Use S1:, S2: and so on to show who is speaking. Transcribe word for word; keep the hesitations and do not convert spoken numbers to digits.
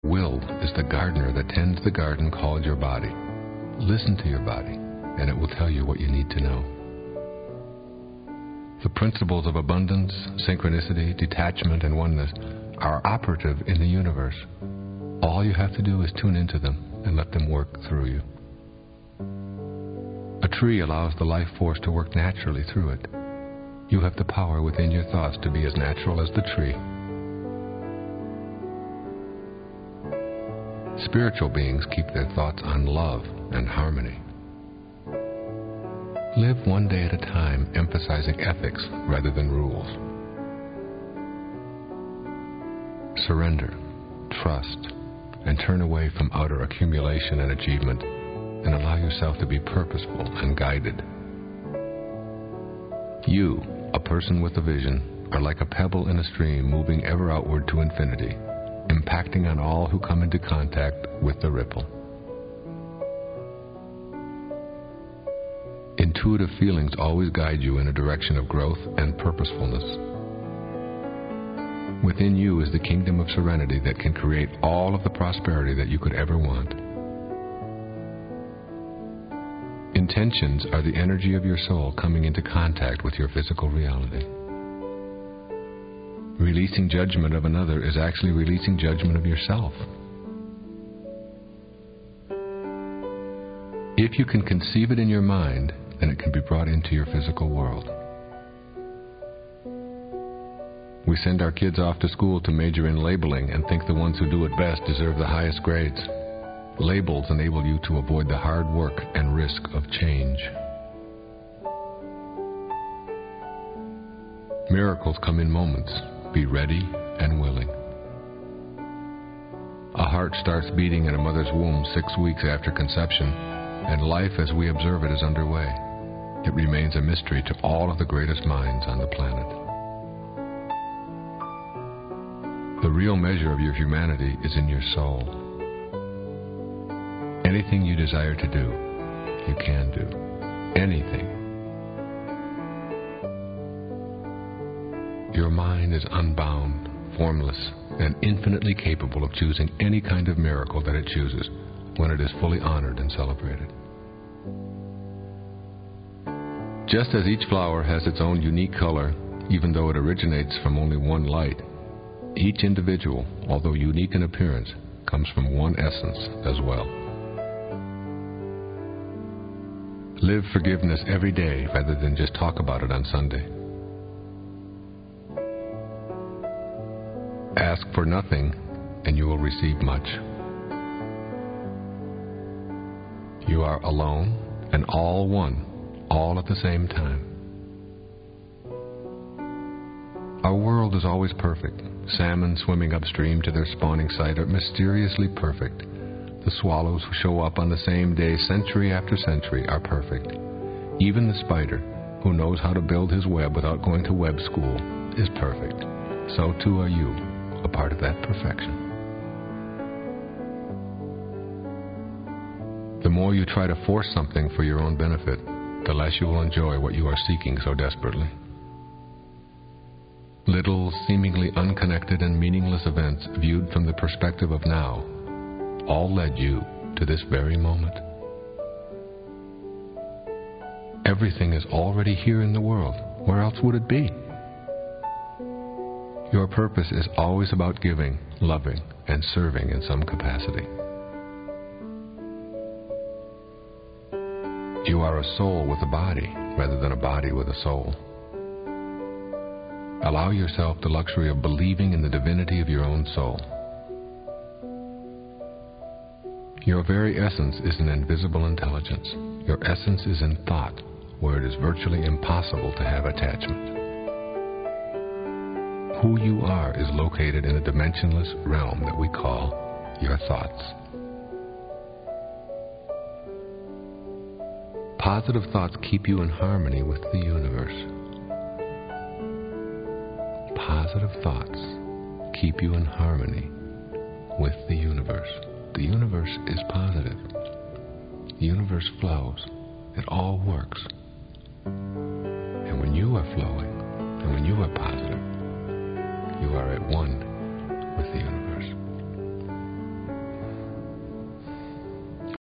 S1: Will is the gardener that tends the garden called your body. Listen to your body, and it will tell you what you need to know. The principles of abundance, synchronicity, detachment, and oneness are operative in the universe. All you have to do is tune into them and let them work through you. A tree allows the life force to work naturally through it. You have the power within your thoughts to be as natural as the tree. Spiritual beings keep their thoughts on love and harmony. Live one day at a time, emphasizing ethics rather than rules. Surrender, trust, and turn away from outer accumulation and achievement, and allow yourself to be purposeful and guided. You, a person with a vision, are like a pebble in a stream moving ever outward to infinity, impacting on all who come into contact with the ripple. Intuitive feelings always guide you in a direction of growth and purposefulness. Within you is the kingdom of serenity that can create all of the prosperity that you could ever want. Intentions are the energy of your soul coming into contact with your physical reality. Releasing judgment of another is actually releasing judgment of yourself. If you can conceive it in your mind, then it can be brought into your physical world. We send our kids off to school to major in labeling and think the ones who do it best deserve the highest grades. Labels enable you to avoid the hard work and risk of change. Miracles come in moments. Be ready and willing. A heart starts beating in a mother's womb six weeks after conception, and life as we observe it is underway. It remains a mystery to all of the greatest minds on the planet. The real measure of your humanity is in your soul. Anything you desire to do, you can do. Anything. Your mind is unbound, formless, and infinitely capable of choosing any kind of miracle that it chooses when it is fully honored and celebrated. Just as each flower has its own unique color, even though it originates from only one light, each individual, although unique in appearance, comes from one essence as well. Live forgiveness every day rather than just talk about it on Sunday. Ask for nothing, and you will receive much. You are alone and all one, all at the same time. Our world is always perfect. Salmon swimming upstream to their spawning site are mysteriously perfect. The swallows who show up on the same day century after century are perfect. Even the spider, who knows how to build his web without going to web school, is perfect. So too are you, a part of that perfection. The more you try to force something for your own benefit, the less you will enjoy what you are seeking so desperately. Little, seemingly unconnected and meaningless events viewed from the perspective of now all led you to this very moment. Everything is already here in the world. Where else would it be? Your purpose is always about giving, loving, and serving in some capacity. You are a soul with a body rather than a body with a soul. Allow yourself the luxury of believing in the divinity of your own soul. Your very essence is an invisible intelligence. Your essence is in thought, where it is virtually impossible to have attachment. Who you are is located in a dimensionless realm that we call your thoughts. Positive thoughts keep you in harmony with the universe. Positive thoughts keep you in harmony with the universe. The universe is positive. The universe flows. It all works. And when you are flowing, and when you are positive, you are at one